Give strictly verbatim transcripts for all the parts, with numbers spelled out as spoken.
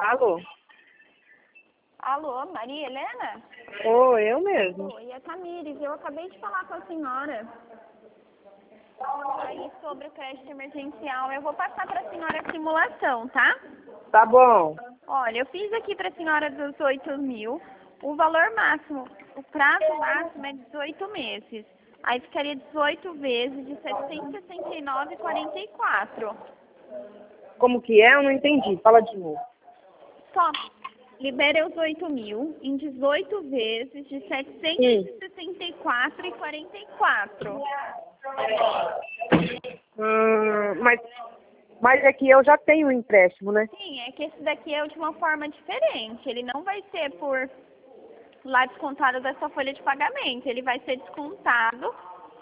Alô? Alô, Maria Helena? Oi, eu mesmo. Oi, é Tamires. Eu acabei de falar com a senhora aí sobre o crédito emergencial. Eu vou passar para a senhora a simulação, tá? Tá bom. Olha, eu fiz aqui para a senhora dos oito mil. O valor máximo, o prazo máximo é dezoito meses. Aí ficaria dezoito vezes de setecentos e sessenta e nove reais e quarenta e quatro. Como que é? Eu não entendi. Fala de novo. Só libere os oito mil em dezoito vezes de setecentos e sessenta e quatro reais e quarenta e quatro. Hum, mas, mas é que eu já tenho um empréstimo, né? Sim, é que esse daqui é de uma forma diferente. Ele não vai ser por lá descontado da sua folha de pagamento. Ele vai ser descontado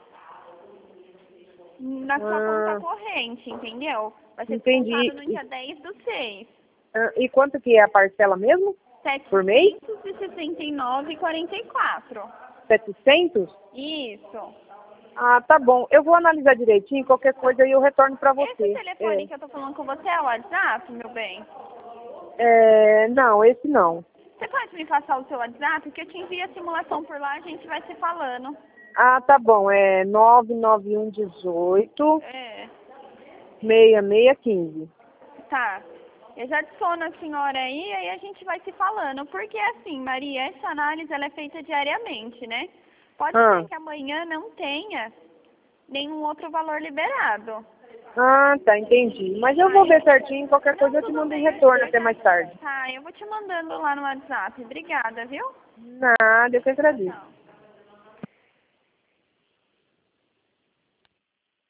na sua Ah, conta corrente, entendeu? Vai ser entendi. descontado no dia dez do seis. Ah, e quanto que é a parcela mesmo? Por mês? setecentos e sessenta e nove reais e quarenta e quatro. setecentos? Isso. Ah, tá bom. Eu vou analisar direitinho. Qualquer coisa aí eu retorno pra Esse você. telefone que eu tô falando com você é o WhatsApp, meu bem? É, é, não, esse não. Você pode me passar o seu WhatsApp? Que eu te envio a simulação por lá, a gente vai se falando. Ah, tá bom. É nove nove um dezoito É, seis seis quinze. tá. Eu já adiciono a senhora aí, aí a gente vai se falando. Porque assim, Maria, essa análise ela é feita diariamente, né? Pode Ah, ser que amanhã não tenha nenhum outro valor liberado. ah, tá, entendi. Mas eu vou ver certinho. Qualquer coisa eu te Tudo mando um bem, retorno eu até já... mais tarde. Tá, eu vou te mandando lá no WhatsApp. Obrigada, viu? Nada, eu que Tchau, agradeço. tchau.